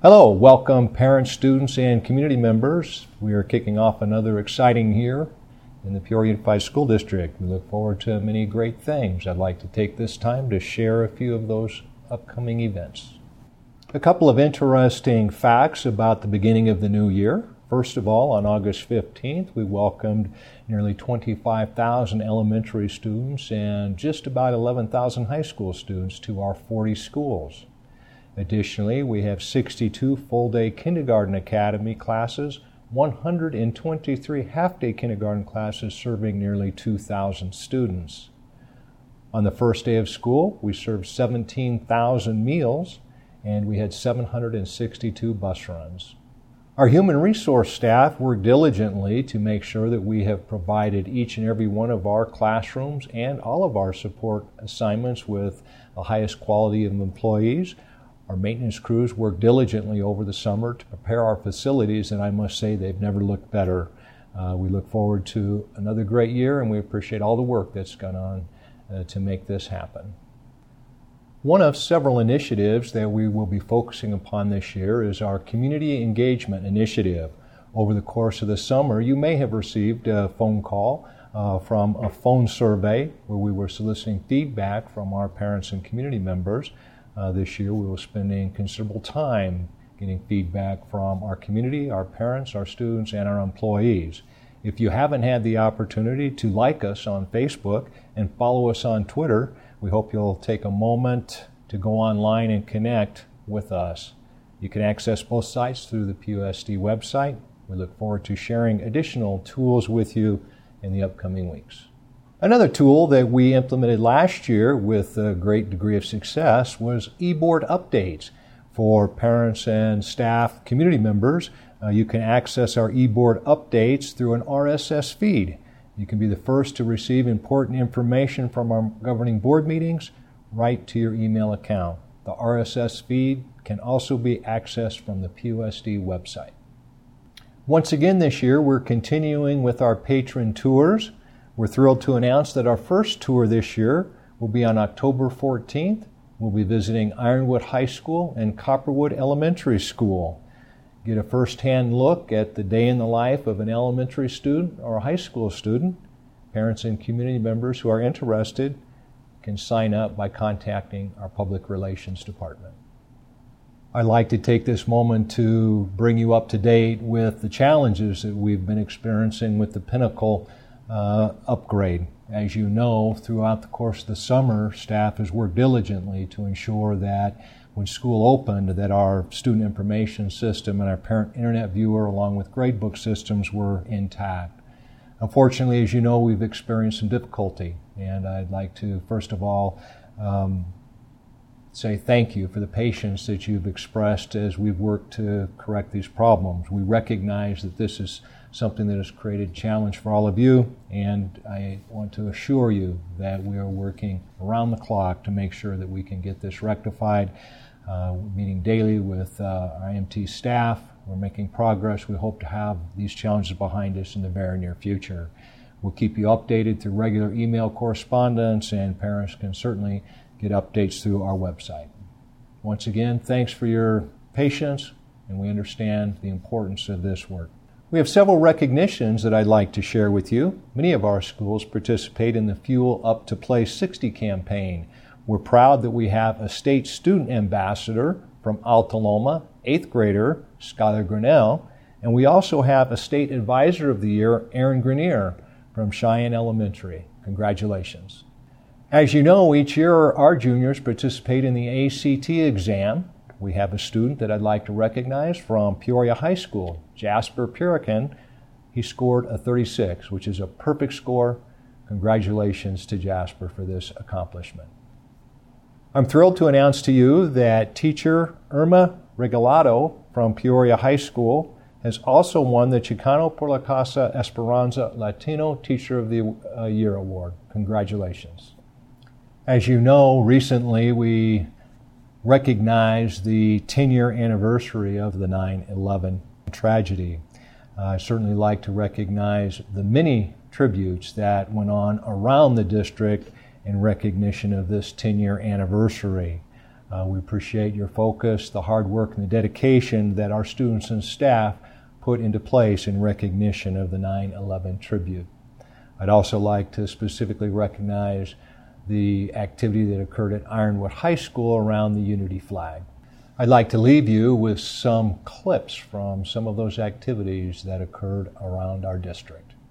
Hello, welcome parents, students, and community members. We are kicking off another exciting year in the Peoria Unified School District. We look forward to many great things. I'd like to take this time to share a few of those upcoming events. A couple of interesting facts about the beginning of the new year. First of all, on August 15th, we welcomed nearly 25,000 elementary students and just about 11,000 high school students to our 40 schools. Additionally, we have 62 full-day kindergarten academy classes, 123 half-day kindergarten classes serving nearly 2,000 students. On the first day of school, we served 17,000 meals, and we had 762 bus runs. Our human resource staff work diligently to make sure that we have provided each and every one of our classrooms and all of our support assignments with the highest quality of employees. Our maintenance crews work diligently over the summer to prepare our facilities, and I must say they've never looked better. We look forward to another great year, and we appreciate all the work that's gone on to make this happen. One of several initiatives that we will be focusing upon this year is our Community Engagement Initiative. Over the course of the summer, you may have received a phone call from a phone survey where we were soliciting feedback from our parents and community members. This year we will be spending considerable time getting feedback from our community, our parents, our students, and our employees. If you haven't had the opportunity to like us on Facebook and follow us on Twitter, we hope you'll take a moment to go online and connect with us. You can access both sites through the PUSD website. We look forward to sharing additional tools with you in the upcoming weeks. Another tool that we implemented last year with a great degree of success was eBoard updates. For parents and staff community members, you can access our eBoard updates through an RSS feed. You can be the first to receive important information from our governing board meetings right to your email account. The RSS feed can also be accessed from the PUSD website. Once again this year, we're continuing with our patron tours. We're thrilled to announce that our first tour this year will be on October 14th. We'll be visiting Ironwood High School and Copperwood Elementary School. Get a first-hand look at the day in the life of an elementary student or a high school student. Parents and community members who are interested can sign up by contacting our Public Relations Department. I'd like to take this moment to bring you up to date with the challenges that we've been experiencing with the Pinnacle upgrade. As you know, throughout the course of the summer, staff has worked diligently to ensure that when school opened, that our student information system and our parent internet viewer, along with gradebook systems, were intact. Unfortunately, as you know, we've experienced some difficulty, and I'd like to, first of all, say thank you for the patience that you've expressed as we've worked to correct these problems. We recognize that this is something that has created a challenge for all of you, and I want to assure you that we are working around the clock to make sure that we can get this rectified. We're meeting daily with our IMT staff. We're making progress. We hope to have these challenges behind us in the very near future. We'll keep you updated through regular email correspondence, and parents can certainly get updates through our website. Once again, thanks for your patience, and we understand the importance of this work. We have several recognitions that I'd like to share with you. Many of our schools participate in the Fuel Up to Play 60 campaign. We're proud that we have a state student ambassador from Altaloma, 8th grader Skylar Grinnell, and we also have a state advisor of the year, Aaron Grenier, from Cheyenne Elementary. Congratulations. As you know, each year our juniors participate in the ACT exam. We have a student that I'd like to recognize from Peoria High School, Jasper Purican. He scored a 36, which is a perfect score. Congratulations to Jasper for this accomplishment. I'm thrilled to announce to you that teacher Irma Regalado from Peoria High School has also won the Chicano por la Casa Esperanza Latino Teacher of the Year Award. Congratulations. As you know, recently we recognized the 10-year anniversary of the 9/11 tragedy. I certainly like to recognize the many tributes that went on around the district in recognition of this 10-year anniversary. We appreciate your focus, the hard work, and the dedication that our students and staff put into place in recognition of the 9/11 tribute. I'd also like to specifically recognize the activity that occurred at Ironwood High School around the Unity flag. I'd like to leave you with some clips from some of those activities that occurred around our district.